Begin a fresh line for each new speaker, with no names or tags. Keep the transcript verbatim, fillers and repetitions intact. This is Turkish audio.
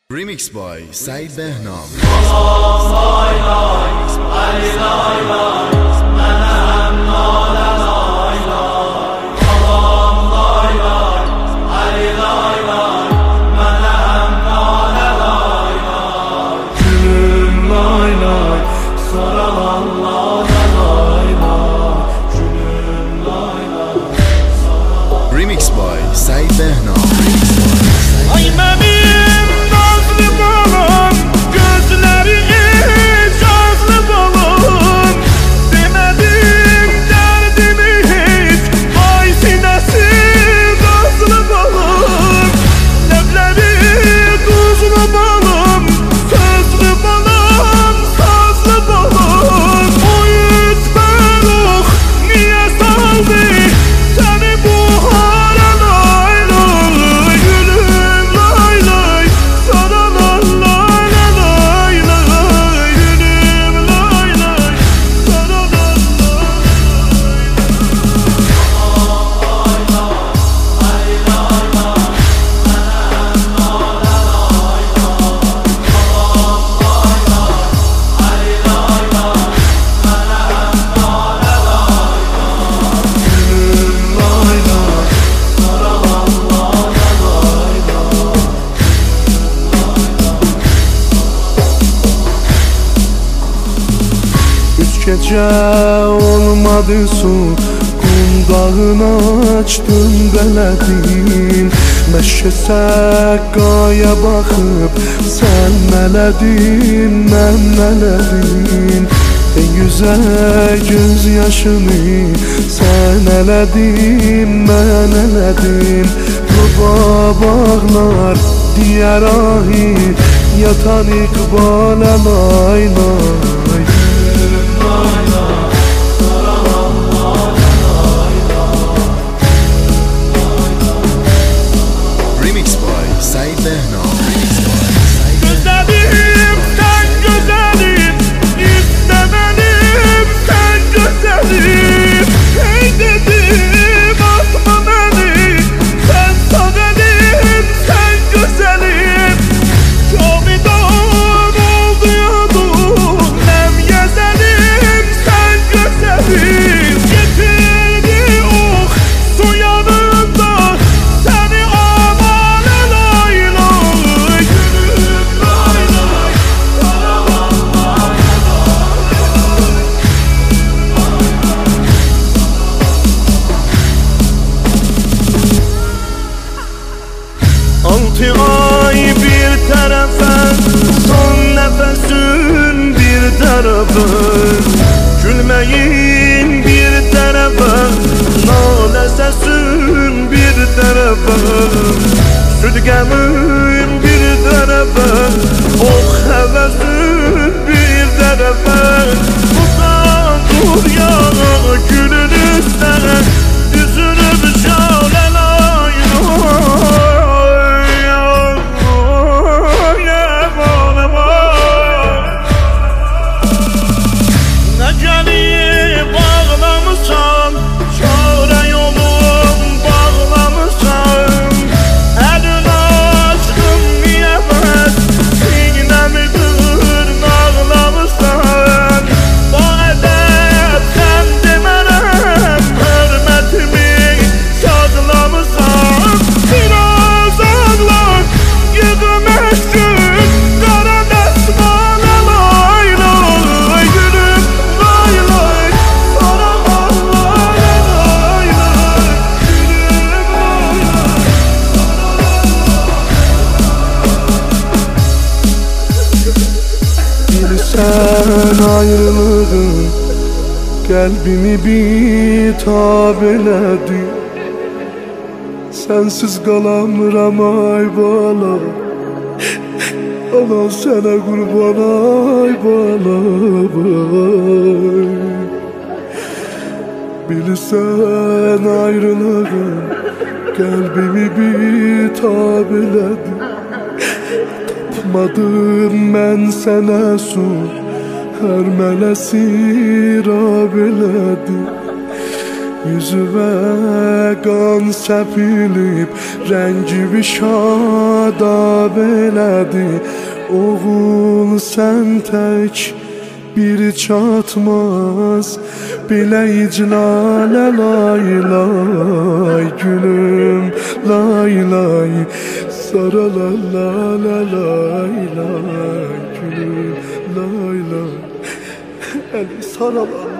Remix by Said Behnam. Remix by Said Behnam.
Gece olmadı su, kundağını açtım beledin. Meşke səqqaya baxıb sən mələdin, mən mələdin. En güzel göz yaşını sen elədin, mən elədim. Quba bağlar diyər ahi, yatan iqbal lay lay.
Remix by Said Behnam.
Güzelim sen güzelim, istemedim sen güzelim. Hey dedim atma beni, sen sadelim sen güzelim. Çoğudan oldu yadum, nem gezelim sen güzelim. Getirdi oh su yanında seni aman lay lay. Gülüm lay lay, karavan lay lay. Altı ay bir tarafa, son nefesin bir tarafa. Gülmeyin bir tarafa, nale sesin bir tarafa. Südgemin bir tarafa, oh hevesin bir tarafa. Uzan dur ya gülün üstüne, yüzünü şöyle lay lay. Sen ayrılığın kalbimi bitap elədi. Sensiz qalamıram ay bala, ana sənə qurban ay bala bay. Bilirsən ayrılığın kalbimi bitap elədi. Tapmadım mən sənə su, hər mələsi rab elədi. Yüzüme qan səpilib, rəngibi şadab elədi. Oğul sən tək bir çatmaz, belə iclalə lay lay gülüm lay lay, sarala la la lay lay gülüm lay lay, eli sarala.